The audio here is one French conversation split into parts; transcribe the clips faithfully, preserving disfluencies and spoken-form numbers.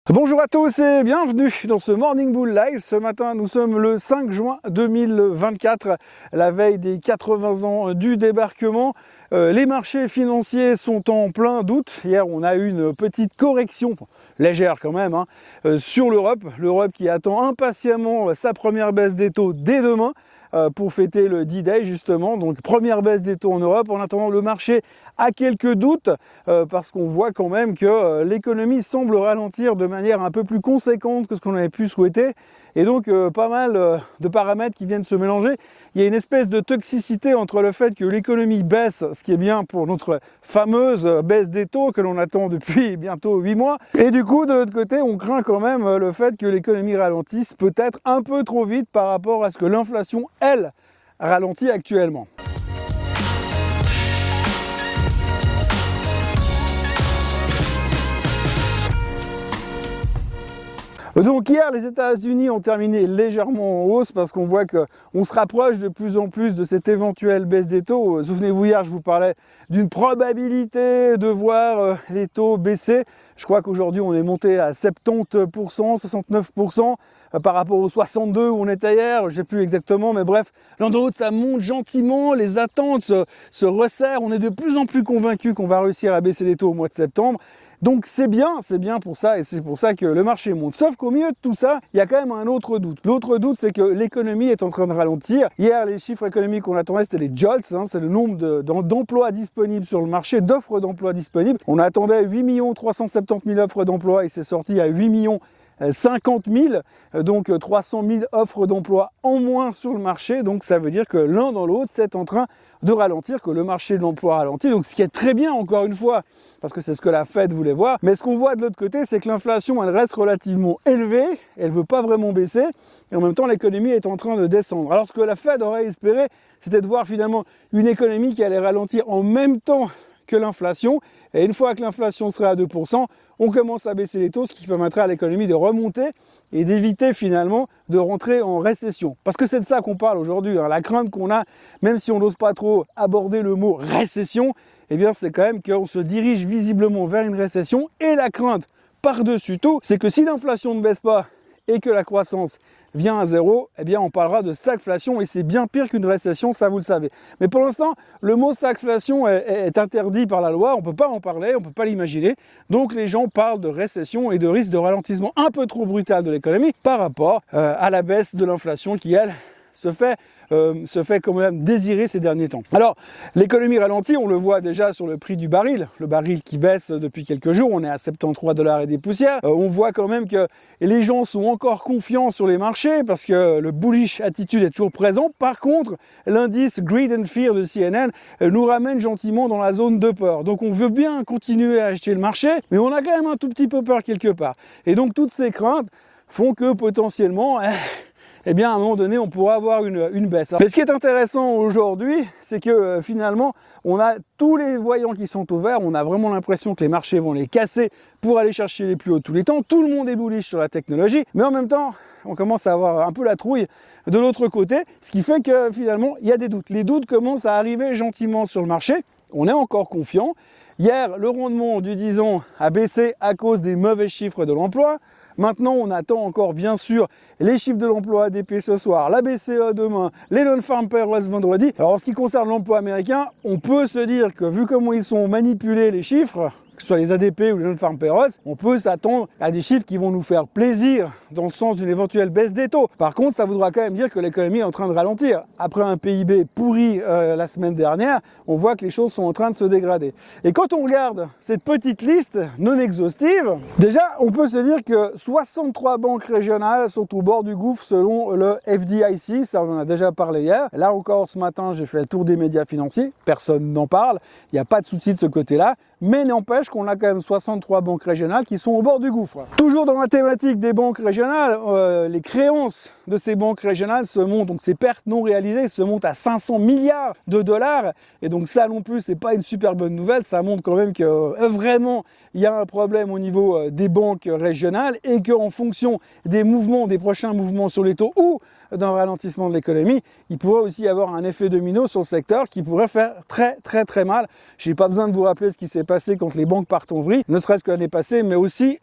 Bonjour à tous et bienvenue dans ce Morning Bull Live. Ce matin, nous sommes le cinq juin deux mille vingt-quatre, la veille des quatre-vingts ans du débarquement. Euh, les marchés financiers sont en plein doute. Hier, on a eu une petite correction, légère quand même, hein, euh, sur l'Europe. L'Europe qui attend impatiemment sa première baisse des taux dès demain euh, pour fêter le D-Day justement. Donc première baisse des taux en Europe. En attendant, le marché a quelques doutes euh, parce qu'on voit quand même que euh, l'économie semble ralentir de manière un peu plus conséquente que ce qu'on avait pu souhaiter. Et donc euh, pas mal euh, de paramètres qui viennent se mélanger. Il y a une espèce de toxicité entre le fait que l'économie baisse, ce qui est bien pour notre fameuse baisse des taux que l'on attend depuis bientôt huit mois. Et du coup, de l'autre côté, on craint quand même le fait que l'économie ralentisse peut-être un peu trop vite par rapport à ce que l'inflation, elle, ralentit actuellement. Donc hier, les États-Unis ont terminé légèrement en hausse parce qu'on voit qu'on se rapproche de plus en plus de cette éventuelle baisse des taux. Souvenez-vous, hier, je vous parlais d'une probabilité de voir les taux baisser. Je crois qu'aujourd'hui, on est monté à soixante-dix pour cent, soixante-neuf pour cent par rapport aux soixante-deux où on était hier. Je ne sais plus exactement, mais bref, l'un de l'autre, ça monte gentiment. Les attentes se, se resserrent. On est de plus en plus convaincus qu'on va réussir à baisser les taux au mois de septembre. Donc c'est bien, c'est bien pour ça et c'est pour ça que le marché monte. Sauf qu'au milieu de tout ça, il y a quand même un autre doute. L'autre doute, c'est que l'économie est en train de ralentir. Hier, les chiffres économiques qu'on attendait, c'était les jolts, hein, c'est le nombre de, d'emplois disponibles sur le marché, d'offres d'emplois disponibles. On attendait huit millions trois cent soixante-dix mille offres d'emploi et c'est sorti à huit millions cinquante mille, donc trois cent mille offres d'emploi en moins sur le marché. Donc ça veut dire que l'un dans l'autre, c'est en train de ralentir, que le marché de l'emploi ralentit. Donc ce qui est très bien, encore une fois, parce que c'est ce que la Fed voulait voir. Mais ce qu'on voit de l'autre côté, c'est que l'inflation, elle reste relativement élevée, elle ne veut pas vraiment baisser, et en même temps, l'économie est en train de descendre. Alors ce que la Fed aurait espéré, c'était de voir finalement une économie qui allait ralentir en même temps que l'inflation, et une fois que l'inflation serait à deux pour cent, on commence à baisser les taux, ce qui permettrait à l'économie de remonter et d'éviter finalement de rentrer en récession. Parce que c'est de ça qu'on parle aujourd'hui, hein. La crainte qu'on a, même si on n'ose pas trop aborder le mot récession, eh bien c'est quand même qu'on se dirige visiblement vers une récession, et la crainte par-dessus tout, c'est que si l'inflation ne baisse pas et que la croissance vient à zéro, eh bien on parlera de stagflation, et c'est bien pire qu'une récession, ça vous le savez. Mais pour l'instant, le mot stagflation est, est interdit par la loi, on ne peut pas en parler, on ne peut pas l'imaginer. Donc les gens parlent de récession et de risque de ralentissement un peu trop brutal de l'économie par rapport euh, à la baisse de l'inflation qui, elle, se fait Euh, se fait quand même désirer ces derniers temps. Alors, l'économie ralentit, on le voit déjà sur le prix du baril, le baril qui baisse depuis quelques jours, on est à soixante-treize dollars et des poussières. Euh, on voit quand même que les gens sont encore confiants sur les marchés parce que le bullish attitude est toujours présent. Par contre, l'indice Greed and Fear de C N N nous ramène gentiment dans la zone de peur. Donc on veut bien continuer à acheter le marché, mais on a quand même un tout petit peu peur quelque part. Et donc toutes ces craintes font que potentiellement... Euh, eh bien à un moment donné on pourra avoir une, une baisse. Mais ce qui est intéressant aujourd'hui, c'est que euh, finalement on a tous les voyants qui sont au vert, on a vraiment l'impression que les marchés vont les casser pour aller chercher les plus hauts tous les temps, tout le monde est bullish sur la technologie, mais en même temps on commence à avoir un peu la trouille de l'autre côté, ce qui fait que finalement il y a des doutes. Les doutes commencent à arriver gentiment sur le marché, on est encore confiant. Hier, le rendement du dix ans a baissé à cause des mauvais chiffres de l'emploi. Maintenant, on attend encore bien sûr les chiffres de l'emploi A D P ce soir, la B C E demain, les non-farm payrolls vendredi. Alors en ce qui concerne l'emploi américain, on peut se dire que vu comment ils sont manipulés les chiffres, que ce soit les A D P ou les non-farm payrolls, on peut s'attendre à des chiffres qui vont nous faire plaisir dans le sens d'une éventuelle baisse des taux. Par contre, ça voudra quand même dire que l'économie est en train de ralentir. Après un P I B pourri euh, la semaine dernière, on voit que les choses sont en train de se dégrader. Et quand on regarde cette petite liste non exhaustive, déjà, on peut se dire que soixante-trois banques régionales sont au bord du gouffre selon le F D I C, ça on en a déjà parlé hier. Là encore, ce matin, j'ai fait le tour des médias financiers, personne n'en parle, il n'y a pas de souci de ce côté-là, mais n'empêche qu'on a quand même soixante-trois banques régionales qui sont au bord du gouffre. Toujours dans la thématique des banques régionales, euh, les créances de ces banques régionales se montent, donc ces pertes non réalisées se montent à cinq cents milliards de dollars, et donc ça non plus c'est pas une super bonne nouvelle, ça montre quand même que euh, vraiment il y a un problème au niveau euh, des banques régionales, et qu'en fonction des mouvements, des prochains mouvements sur les taux ou d'un ralentissement de l'économie, il pourrait aussi y avoir un effet domino sur le secteur qui pourrait faire très très très mal. Je n'ai pas besoin de vous rappeler ce qui s'est passé quand les banques partent en vrille, ne serait-ce que l'année passée, mais aussi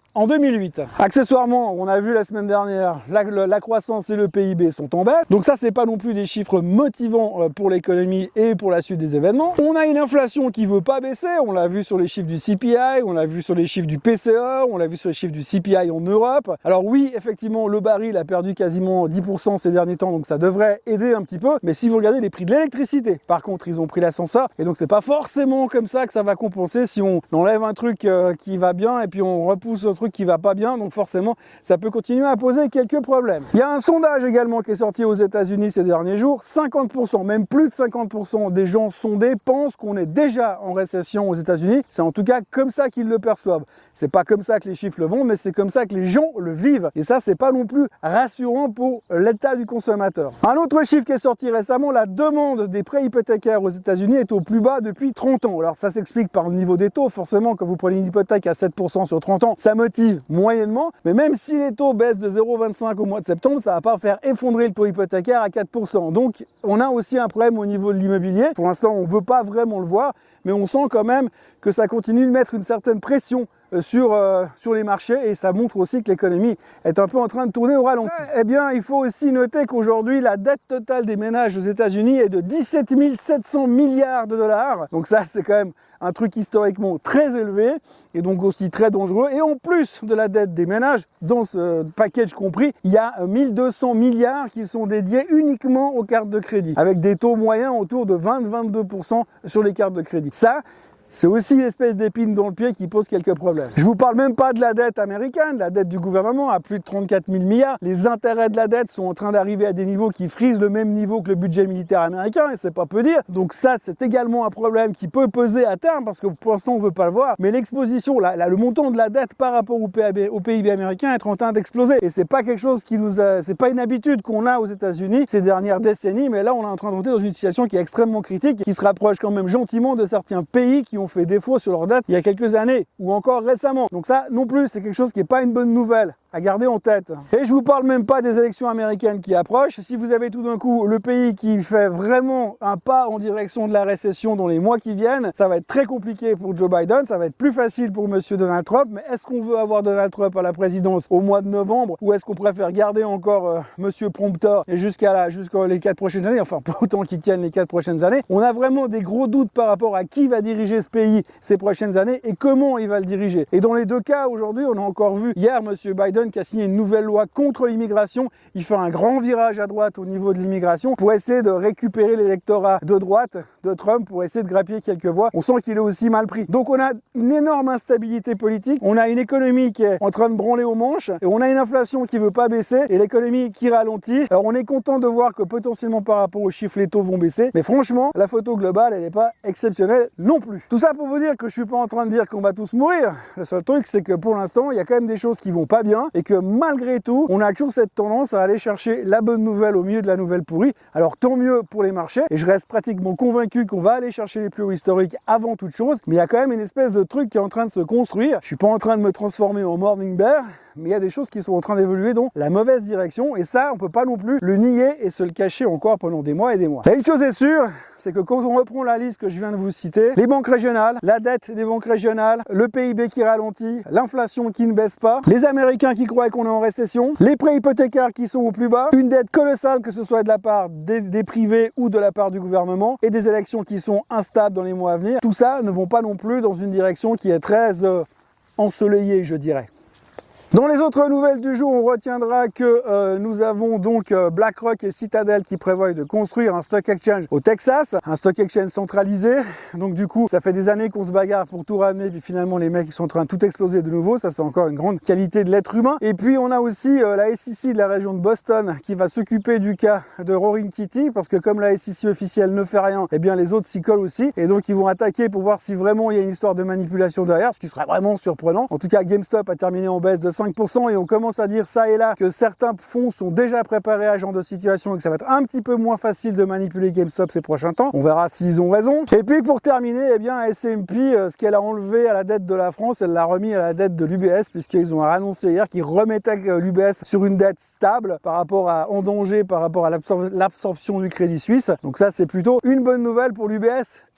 en deux mille huit. Accessoirement, on a vu la semaine dernière, la, la, la croissance et le P I B sont en baisse. Donc ça, c'est pas non plus des chiffres motivants pour l'économie et pour la suite des événements. On a une inflation qui veut pas baisser. On l'a vu sur les chiffres du C P I, on l'a vu sur les chiffres du P C E, on l'a vu sur les chiffres du C P I en Europe. Alors oui, effectivement, le baril a perdu quasiment dix pour cent ces derniers temps, donc ça devrait aider un petit peu. Mais si vous regardez les prix de l'électricité, par contre, ils ont pris l'ascenseur. Et donc c'est pas forcément comme ça que ça va compenser si on enlève un truc euh, qui va bien et puis on repousse un truc qui va pas bien, donc forcément ça peut continuer à poser quelques problèmes. Il y a un sondage également qui est sorti aux États-Unis ces derniers jours. cinquante pour cent, même plus de cinquante pour cent des gens sondés pensent qu'on est déjà en récession aux États-Unis. C'est en tout cas comme ça qu'ils le perçoivent. C'est pas comme ça que les chiffres le vont, mais c'est comme ça que les gens le vivent. Et ça, c'est pas non plus rassurant pour l'état du consommateur. Un autre chiffre qui est sorti récemment, la demande des prêts hypothécaires aux États-Unis est au plus bas depuis trente ans. Alors ça s'explique par le niveau des taux. Forcément, quand vous prenez une hypothèque à sept pour cent sur trente ans, ça motive moyennement, mais même si les taux baissent de zéro virgule vingt-cinq au mois de septembre, ça va pas faire effondrer le taux hypothécaire à quatre pour cent. Donc on a aussi un problème au niveau de l'immobilier. Pour l'instant, on veut pas vraiment le voir, mais on sent quand même que ça continue de mettre une certaine pression sur, euh, sur les marchés, et ça montre aussi que l'économie est un peu en train de tourner au ralenti. Eh bien, il faut aussi noter qu'aujourd'hui, la dette totale des ménages aux États-Unis est de dix-sept mille sept cents milliards de dollars. Donc ça, c'est quand même un truc historiquement très élevé et donc aussi très dangereux. Et en plus de la dette des ménages, dans ce package compris, il y a mille deux cents milliards qui sont dédiés uniquement aux cartes de crédit, avec des taux moyens autour de vingt à vingt-deux pour cent sur les cartes de crédit. Ça, c'est aussi une espèce d'épine dans le pied qui pose quelques problèmes. Je vous parle même pas de la dette américaine, la dette du gouvernement à plus de trente-quatre mille milliards. Les intérêts de la dette sont en train d'arriver à des niveaux qui frisent le même niveau que le budget militaire américain, et c'est pas peu dire. Donc ça, c'est également un problème qui peut peser à terme, parce que pour l'instant, on veut pas le voir. Mais l'exposition, là, là, le montant de la dette par rapport au P I B, au P I B américain est en train d'exploser. Et c'est pas quelque chose qui nous a, c'est pas une habitude qu'on a aux États-Unis ces dernières décennies, mais là, on est en train de monter dans une situation qui est extrêmement critique, qui se rapproche quand même gentiment de certains pays qui ont fait défaut sur leur dette il y a quelques années ou encore récemment. Donc ça non plus, c'est quelque chose qui n'est pas une bonne nouvelle à garder en tête. Et je vous parle même pas des élections américaines qui approchent. Si vous avez tout d'un coup le pays qui fait vraiment un pas en direction de la récession dans les mois qui viennent, ça va être très compliqué pour Joe Biden, ça va être plus facile pour monsieur Donald Trump. Mais est-ce qu'on veut avoir Donald Trump à la présidence au mois de novembre, ou est-ce qu'on préfère garder encore euh, monsieur Prompteur et jusqu'à la, jusqu'à les quatre prochaines années, enfin pas autant qu'ils tiennent les quatre prochaines années? On a vraiment des gros doutes par rapport à qui va diriger ce pays ces prochaines années et comment il va le diriger. Et dans les deux cas, aujourd'hui, on a encore vu hier monsieur Biden qui a signé une nouvelle loi contre l'immigration. Il fait un grand virage à droite au niveau de l'immigration pour essayer de récupérer l'électorat de droite de Trump, pour essayer de grappiller quelques voix. On sent qu'il est aussi mal pris. Donc on a une énorme instabilité politique, on a une économie qui est en train de branler aux manches, et on a une inflation qui veut pas baisser et l'économie qui ralentit. Alors on est content de voir que potentiellement par rapport aux chiffres, les taux vont baisser, mais franchement, la photo globale, elle n'est pas exceptionnelle non plus. Tout ça pour vous dire que je suis pas en train de dire qu'on va tous mourir. Le seul truc, c'est que pour l'instant, il y a quand même des choses qui vont pas bien, et que malgré tout, on a toujours cette tendance à aller chercher la bonne nouvelle au milieu de la nouvelle pourrie. Alors tant mieux pour les marchés, et je reste pratiquement convaincu qu'on va aller chercher les plus hauts historiques avant toute chose, mais il y a quand même une espèce de truc qui est en train de se construire. Je suis pas en train de me transformer en morning bear, mais il y a des choses qui sont en train d'évoluer dans la mauvaise direction, et ça, on peut pas non plus le nier et se le cacher encore pendant des mois et des mois. Et une chose est sûre, c'est que quand on reprend la liste que je viens de vous citer, les banques régionales, la dette des banques régionales, le P I B qui ralentit, l'inflation qui ne baisse pas, les Américains qui croient qu'on est en récession, les prêts hypothécaires qui sont au plus bas, une dette colossale que ce soit de la part des, des privés ou de la part du gouvernement, et des élections qui sont instables dans les mois à venir, tout ça ne vont pas non plus dans une direction qui est très euh, ensoleillée, je dirais. Dans les autres nouvelles du jour, on retiendra que euh, nous avons donc euh, BlackRock et Citadel qui prévoient de construire un stock exchange au Texas, un stock exchange centralisé. Donc du coup, ça fait des années qu'on se bagarre pour tout ramener, puis finalement les mecs ils sont en train de tout exploser de nouveau. Ça, c'est encore une grande qualité de l'être humain. Et puis on a aussi euh, la S E C de la région de Boston qui va s'occuper du cas de Roaring Kitty, parce que comme la S E C officielle ne fait rien, eh bien les autres s'y collent aussi, et donc ils vont attaquer pour voir si vraiment il y a une histoire de manipulation derrière, ce qui serait vraiment surprenant. En tout cas, GameStop a terminé en baisse de cinq pour cent, et on commence à dire ça et là que certains fonds sont déjà préparés à ce genre de situation et que ça va être un petit peu moins facile de manipuler GameStop ces prochains temps. On verra s'ils ont raison. Et puis pour terminer, eh bien S and P, ce qu'elle a enlevé à la dette de la France, elle l'a remis à la dette de l'U B S, puisqu'ils ont annoncé hier qu'ils remettaient l'U B S sur une dette stable par rapport à en danger, par rapport à l'absor l'absorption du Crédit Suisse. Donc ça, c'est plutôt une bonne nouvelle pour l'U B S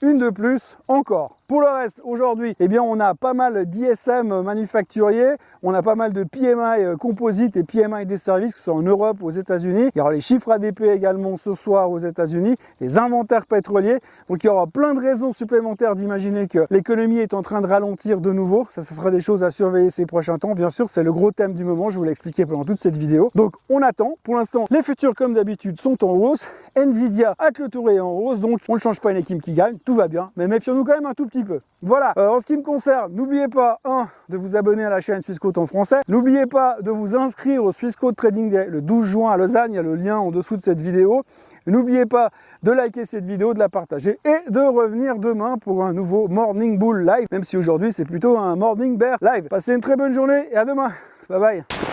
une de plus encore. Pour le reste, aujourd'hui, eh bien, on a pas mal d'I S M manufacturiers, on a pas mal de P M I composite et P M I des services, que ce soit en Europe ou aux États-Unis. Il y aura les chiffres A D P également ce soir aux États-Unis, les inventaires pétroliers. Donc il y aura plein de raisons supplémentaires d'imaginer que l'économie est en train de ralentir de nouveau. Ça, ce sera des choses à surveiller ces prochains temps. Bien sûr, c'est le gros thème du moment, je vous l'ai expliqué pendant toute cette vidéo. Donc on attend. Pour l'instant, les futurs, comme d'habitude, sont en hausse. Nvidia a clôturé en hausse, donc on ne change pas une équipe qui gagne, tout va bien. Mais méfions-nous quand même un tout petit peu. Voilà, euh, en ce qui me concerne, n'oubliez pas, un, de vous abonner à la chaîne Swissquote en français. N'oubliez pas de vous inscrire au Swissquote Trading Day le douze juin à Lausanne, il y a le lien en dessous de cette vidéo. N'oubliez pas de liker cette vidéo, de la partager et de revenir demain pour un nouveau Morning Bull Live, même si aujourd'hui c'est plutôt un Morning Bear Live. Passez une très bonne journée et à demain. Bye bye.